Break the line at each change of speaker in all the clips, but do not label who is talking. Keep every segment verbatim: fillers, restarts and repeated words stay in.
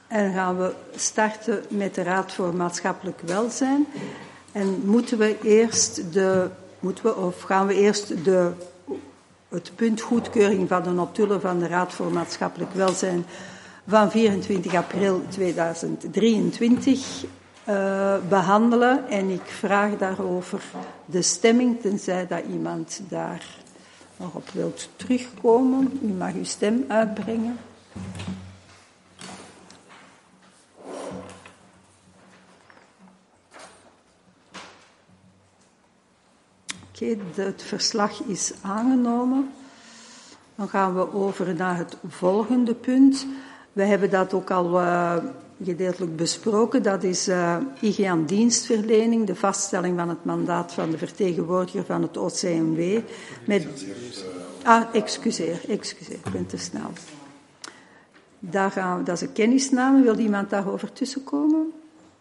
En gaan we starten met de Raad voor Maatschappelijk Welzijn. En moeten we eerst de, moeten we, of gaan we eerst de, het punt goedkeuring van de notulen van de Raad voor Maatschappelijk Welzijn van vierentwintig april tweeduizend drieëntwintig uh, behandelen. En ik vraag daarover de stemming, tenzij dat iemand daar nog op wilt terugkomen. U mag uw stem uitbrengen. Oké, okay, het verslag is aangenomen. Dan gaan we over naar het volgende punt. We hebben dat ook al uh, gedeeltelijk besproken. Dat is uh, I G A N-dienstverlening, de vaststelling van het mandaat van de vertegenwoordiger van het O C M W. Met... Ah, excuseer, excuseer, ik ben te snel. Daar gaan we, dat is een kennisname. Wil iemand daarover tussenkomen?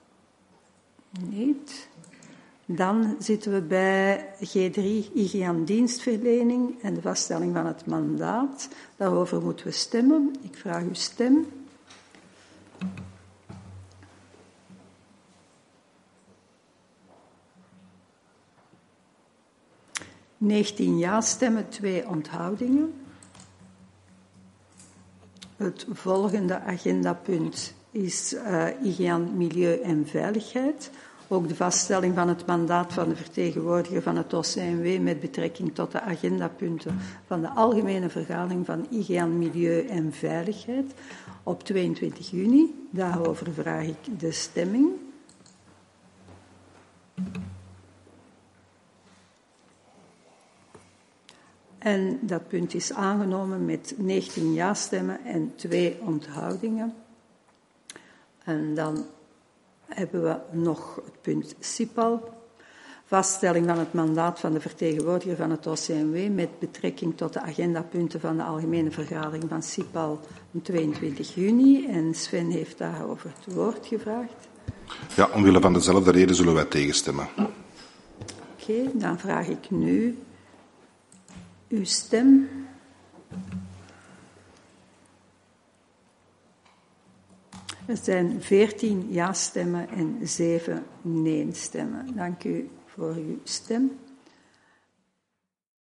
Niet. Dan zitten we bij G drie, I G A N-dienstverlening en de vaststelling van het mandaat. Daarover moeten we stemmen. Ik vraag uw stem. negentien ja-stemmen, twee onthoudingen. Het volgende agendapunt is uh, I G A N Milieu en Veiligheid. Ook de vaststelling van het mandaat van de vertegenwoordiger van het O C M W met betrekking tot de agendapunten van de algemene vergadering van I G A N Milieu en Veiligheid op tweeëntwintig juni. Daarover vraag ik de stemming. En dat punt is aangenomen met negentien ja-stemmen en twee onthoudingen. En dan hebben we nog het punt CIPAL. Vaststelling van het mandaat van de vertegenwoordiger van het O C M W met betrekking tot de agendapunten van de algemene vergadering van CIPAL op tweeëntwintig juni. En Sven heeft daarover het woord gevraagd.
Ja, omwille van dezelfde reden zullen wij tegenstemmen.
Oké, okay, dan vraag ik nu uw stem. Er zijn veertien ja-stemmen en zeven nee-stemmen. Dank u voor uw stem.